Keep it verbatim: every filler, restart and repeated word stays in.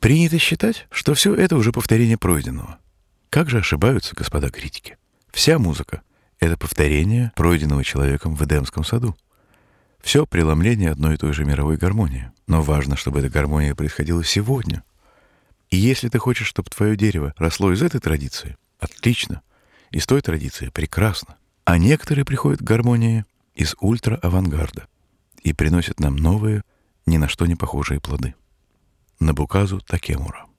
Принято считать, что все это уже повторение пройденного. Как же ошибаются, господа критики? Вся музыка — это повторение пройденного человеком в Эдемском саду. Все преломление одной и той же мировой гармонии. Но важно, чтобы эта гармония происходила сегодня. И если ты хочешь, чтобы твое дерево росло из этой традиции, отлично. Из той традиции прекрасно. А некоторые приходят к гармонии из ультра-авангарда и приносят нам новые, ни на что не похожие плоды. Нобуказу Такемура.